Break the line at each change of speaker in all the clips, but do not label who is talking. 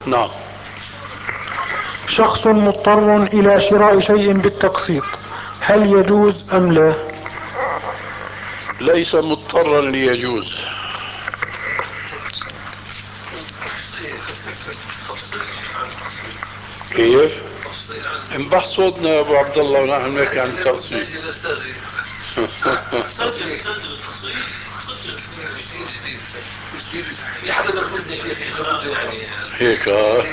نعم.
شخص مضطر إلى شراء شيء بالتقسيط، هل يجوز أم لا؟
ليس مضطرا ليجوز. كيف؟ انبح صوتنا يا ابو عبد الله ونحن نحكي عن التقسيط. هيك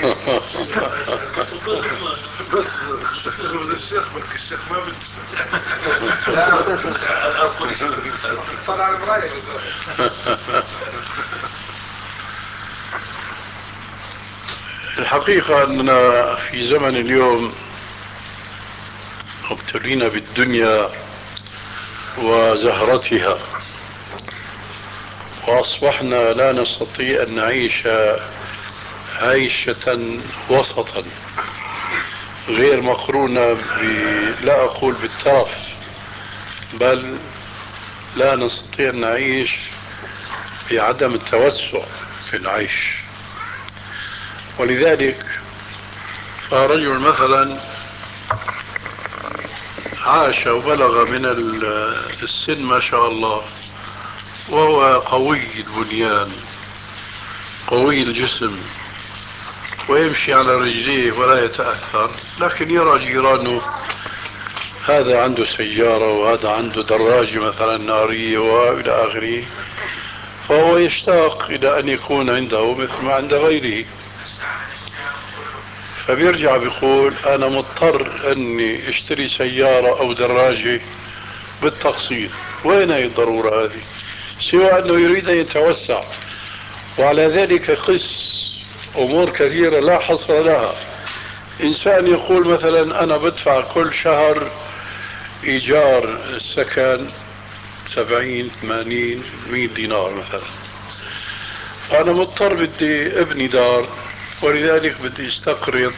بس الشيخ بك الشيخ ما طلع المراية.
الحقيقة أننا في زمن اليوم مبتلين بالدنيا وزهرتها، وأصبحنا لا نستطيع أن نعيش عيشة وسطا غير مقرونة لا أقول بالترف، بل لا نستطيع أن نعيش بعدم التوسع في العيش. ولذلك فرجل مثلا عاش وبلغ من السن ما شاء الله، وهو قوي البنيان قوي الجسم ويمشي على رجليه ولا يتأثر، لكن يرى جيرانه هذا عنده سيارة وهذا عنده دراجة مثلا نارية وإلى آخره، فهو يشتاق إلى أن يكون عنده مثل ما عند غيره، فبيرجع بيقول أنا مضطر أني اشتري سيارة أو دراجة بالتقسيط. وين هي الضرورة هذه؟ سوى أنه يريد أن يتوسع، وعلى ذلك قس أمور كثيرة لا حصر لها. إنسان يقول مثلا أنا بدفع كل شهر إيجار السكن 70 80 100 دينار مثلا، فأنا مضطر بدي ابني دار، ولذلك بدي استقرض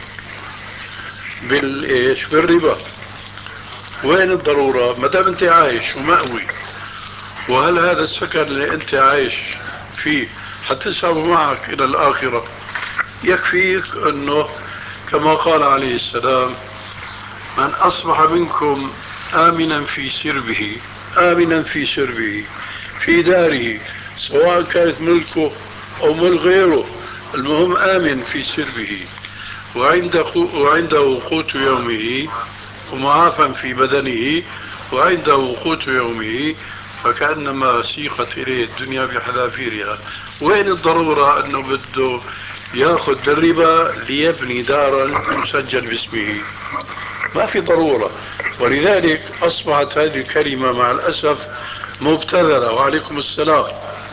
بالربا. وين الضرورة ما دام انت عايش ومأوي؟ وهل هذا السكن اللي انت عايش فيه حتسحب معك الى الاخرة؟ يكفيك انه كما قال عليه السلام من اصبح منكم امنا في سربه، امنا في سربه في داره، سواء كانت ملكه او ملك غيره، المهم امن في سربه، وعنده قوت يومه، ومعافى في بدنه، وعنده قوت يومه، فكأنما سيقت إليه الدنيا بحذافيرها. وين الضرورة أنه بده يأخذ بالربا ليبني دارا تسجل باسمه؟ ما في ضرورة. ولذلك أصبحت هذه الكلمة مع الأسف مبتذلة. وعليكم السلام.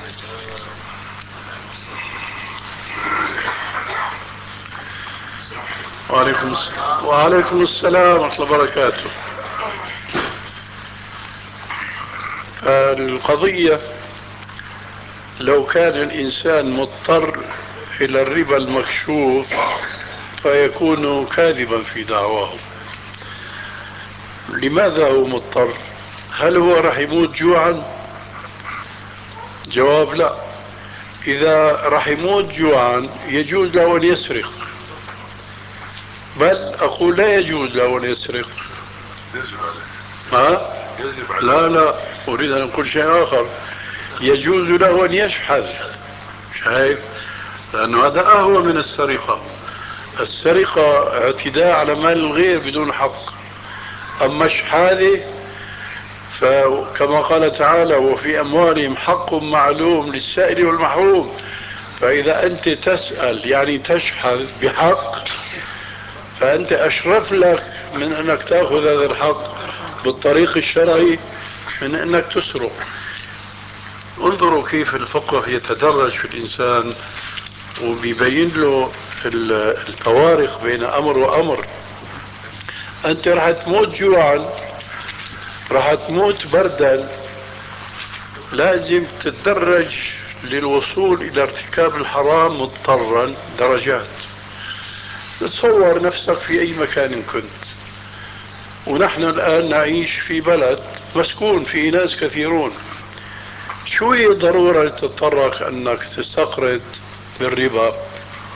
وعليكم السلام ورحمة الله وبركاته. القضية لو كان الإنسان مضطر إلى الربا المكشوف فيكون كاذبا في دعواه. لماذا هو مضطر؟ هل هو رح يموت جوعا؟ جواب لا. إذا رح يموت جوعا يجوز له أن يسرق، بل أقول لا يجوز له أن يسرق. ها؟ لا أريد أن أقول شيء آخر، يجوز له أن يشحذ. شايف؟ لأنه هذا أهون من السرقة. السرقة اعتداء على مال الغير بدون حق، أما الشحاذة فكما قال تعالى وفي أموالهم حق معلوم للسائل والمحروم. فإذا أنت تسأل يعني تشحذ بحق، فأنت أشرف لك من أنك تأخذ هذا الحق بالطريق الشرعي من أنك تسرق. انظروا كيف الفقه يتدرج في الإنسان وبيبين له الفوارق بين أمر وأمر. أنت رح تموت جوعا، رح تموت بردا، لازم تتدرج للوصول إلى ارتكاب الحرام مضطرا درجات. تصور نفسك في أي مكان كنت، ونحن الآن نعيش في بلد مسكون فيه ناس كثيرون، شو هي الضرورة اللي تضطرك أنك تستقرض بالربا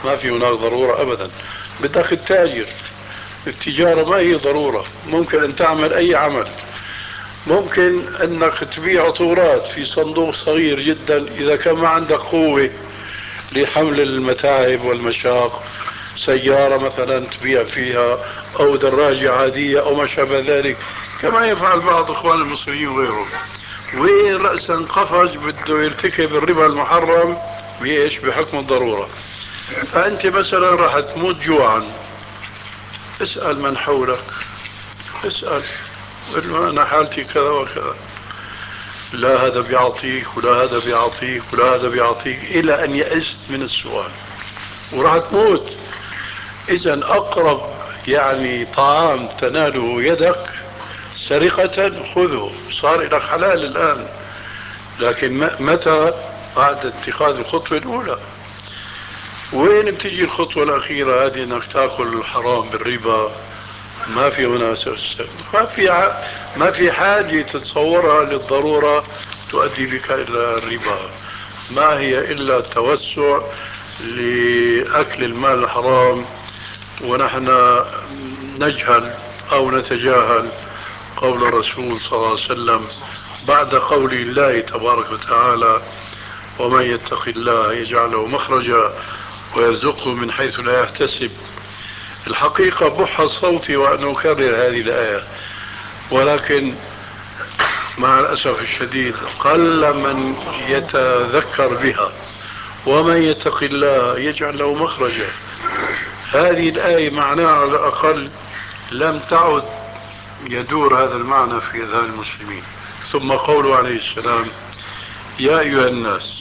ما في هناك ضرورة أبدا. بدك التاجر، التجارة ما هي ضرورة، ممكن أن تعمل أي عمل. ممكن أنك تبيع عطورات في صندوق صغير جدا إذا كان ما عندك قوة لحمل المتاعب والمشاق، سيارة مثلا تبيع فيها أو دراجة عادية أو ما شابه ذلك، كما يفعل بعض إخوان المصريين وغيرهم. وين رأسا قفز بده يرتكب الربا المحرم بإيش؟ بحكم الضرورة. فأنت مثلا راح تموت جوعا، اسأل من حولك، اسأل، قل له أنا حالتي كذا وكذا، لا هذا بيعطيك ولا هذا بيعطيك ولا هذا بيعطيك، إلى أن يئست من السؤال وراح تموت. إذا أقرب يعني طعام تناله يدك سرقة خذه، صار لك حلال الآن. لكن متى؟ بعد اتخاذ الخطوة الأولى. وين بتجي الخطوة الأخيرة هذه، أنك تأكل الحرام بالربا؟ ما في هنا ما في حاجة تتصورها للضرورة تؤدي بك إلى الربا. ما هي إلا توسع لأكل المال الحرام، ونحن نجهل أو نتجاهل قول الرسول صلى الله عليه وسلم بعد قول الله تبارك وتعالى: ومن يتق الله يجعل له مخرجا ويرزقه من حيث لا يحتسب. الحقيقة بح صوتي وأن أكرر هذه الآية، ولكن مع الأسف الشديد قل من يتذكر بها. ومن يتق الله يجعل له مخرجا، هذه الآية معناها على الأقل لم تعد يدور هذا المعنى في أذهان المسلمين. ثم قوله عليه السلام: يا أيها الناس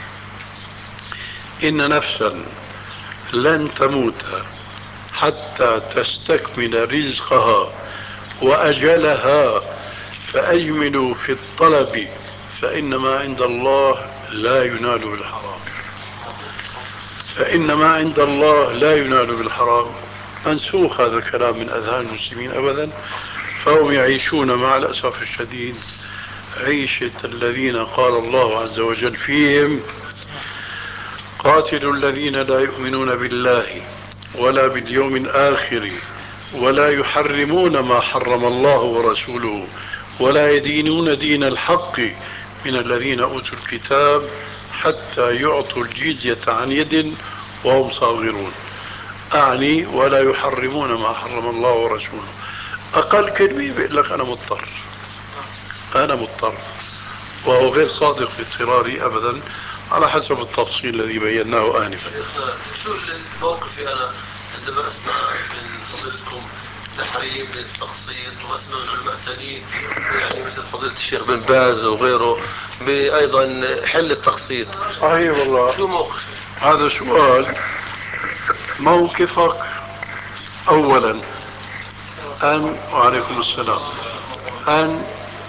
إن نفسا لن تموت حتى تستكمل رزقها وأجلها فأجملوا في الطلب فإنما عند الله لا ينال بالحرام. فإنما عند الله لا ينال بالحرام منسوخ هذا الكلام من أذهان المسلمين أبدا، فهم يعيشون مع الأسف الشديد عيشة الذين قال الله عز وجل فيهم: قاتلوا الذين لا يؤمنون بالله ولا باليوم الآخر ولا يحرمون ما حرم الله ورسوله ولا يدينون دين الحق من الذين أوتوا الكتاب حتى يعطوا الجزية عن يد وهم صاغرون. أعني ولا يحرمون ما حرم الله ورسوله. أقل كلمة بيقول لك أنا مضطر، أنا مضطر، وهو غير صادق في اضطراري أبدا على حسب التفصيل الذي بيناه آنفا.
شو موقفي أنا عندما أسمع من فضيلتكم تحريم للتقسيط، وأسمع من علماء ثانيين يعني مثل فضيلة الشيخ بن باز وغيره بأيضا حل التقسيط؟
صحيح والله.
شو موقفي؟
هذا سؤال. موقفك أولا وعليكم السلام، أن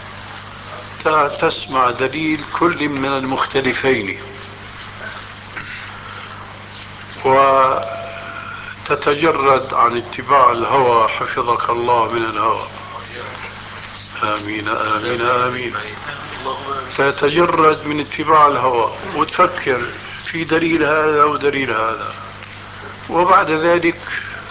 تسمع دليل كل من المختلفين وتتجرد عن اتباع الهوى حفظك الله من الهوى. آمين آمين آمين. تتجرد من اتباع الهوى وتفكر في دليل هذا ودليل هذا، وبعد ذلك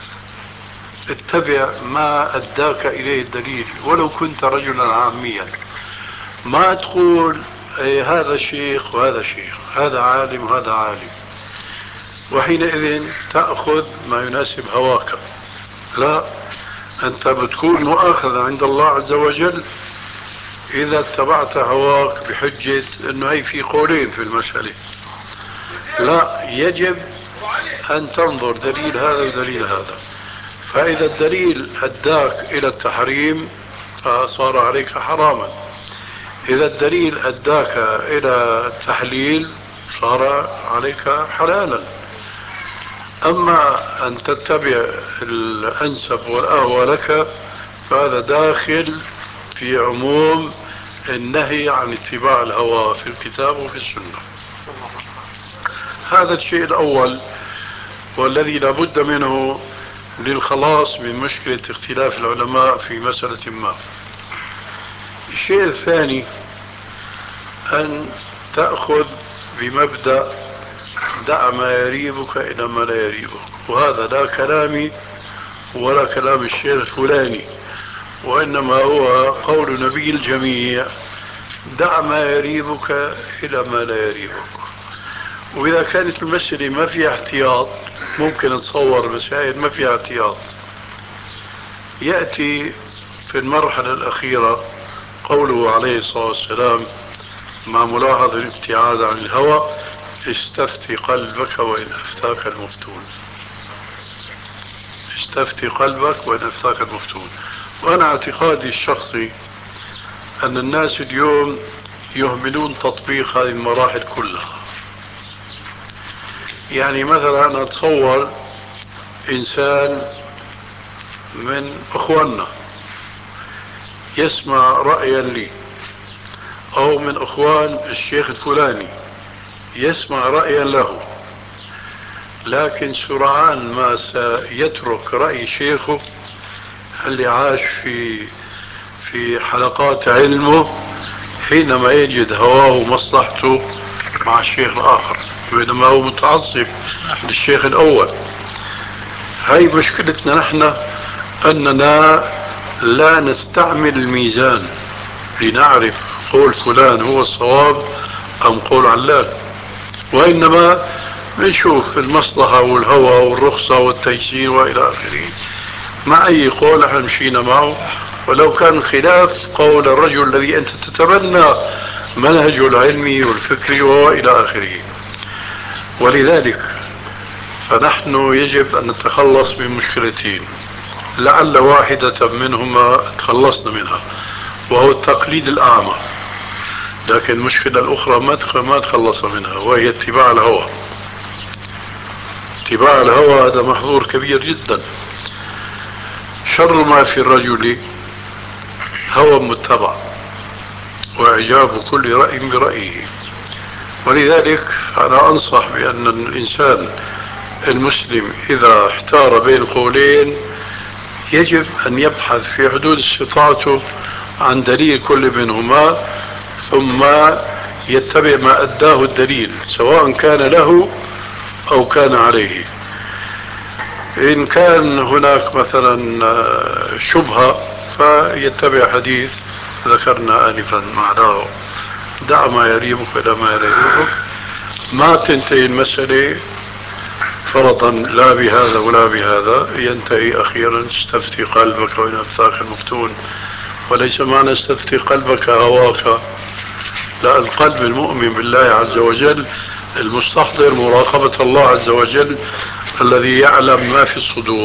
اتبع ما أداك إليه الدليل ولو كنت رجلا عاميا. ما تقول هذا شيخ وهذا شيخ، هذا عالم وهذا عالم، وحينئذ تأخذ ما يناسب هواك. لا، أنت بتكون مؤاخذ عند الله عز وجل إذا اتبعت هواك بحجة أنه هي في قولين في المسألة. لا، يجب أن تنظر دليل هذا ودليل هذا، فإذا الدليل أداك إلى التحريم فصار عليك حراما، إذا الدليل أداك إلى التحليل صار عليك حلالا. أما أن تتبع الأنسب والأهوى لك فهذا داخل في عموم النهي عن اتباع الهوى في الكتاب وفي السنة. هذا الشيء الأول والذي لا بد منه للخلاص من مشكلة اختلاف العلماء في مسألة ما. الشيء الثاني أن تأخذ بمبدأ دع ما يريبك إلى ما لا يريبك. وهذا لا كلامي ولا كلام الشيخ الفلاني، وإنما هو قول نبي الجميع: دع ما يريبك إلى ما لا يريبك. وإذا كانت المسألة ما فيها احتياط، ممكن نتصور مسائل ما فيها احتياط، يأتي في المرحلة الأخيرة قوله عليه الصلاة والسلام مع ملاحظة الابتعاد عن الهوى: استفتي قلبك وإن أفتاك المفتون. استفتي قلبك وإن أفتاك المفتون. وأنا اعتقادي الشخصي أن الناس اليوم يهملون تطبيق هذه المراحل كلها. يعني مثلا أنا أتصور إنسان من أخواننا يسمع رأيا لي، أو من أخوان الشيخ الفلاني يسمع رأيا له، لكن سرعان ما سيترك رأي شيخه اللي عاش في حلقات علمه، حينما يجد هواه ومصلحته مع الشيخ الآخر، بينما هو متعصب للشيخ الأول. هاي مشكلتنا نحن، أننا لا نستعمل الميزان لنعرف قول فلان هو الصواب أم قول علان، وإنما نشوف المصلحة والهوى والرخصة والتيسير وإلى آخره. مع أي قول احنا مشينا معه، ولو كان خلاف قول الرجل الذي أنت تتبنى منهجه العلمي والفكري وإلى آخره. ولذلك فنحن يجب أن نتخلص من مشكلتين، لعل واحدة منهما تخلصنا منها، وهو التقليد الأعمى. لكن المشكلة الأخرى ما تخلص منها، وهي اتباع الهوى. اتباع الهوى هذا محظور كبير جدا. شر ما في الرجل هوى متبع، وإعجاب كل رأي برأيه. ولذلك أنا أنصح بأن الإنسان المسلم إذا احتار بين قولين يجب أن يبحث في حدود استطاعته عن دليل كل منهما، ثم يتبع ما أداه الدليل سواء كان له أو كان عليه. إن كان هناك مثلا شبهة فيتبع حديث ذكرنا آنفا معناه: دع ما يريبك إلى ما لا يريبك. ما تنتهي المسألة فرضا لا بهذا ولا بهذا، ينتهي أخيرا: استفتي قلبك وإن أفتاك المفتون. وليس معنى استفتي قلبك هواك، لا، القلب المؤمن بالله عز وجل المستحضر مراقبة الله عز وجل الذي يعلم ما في الصدور.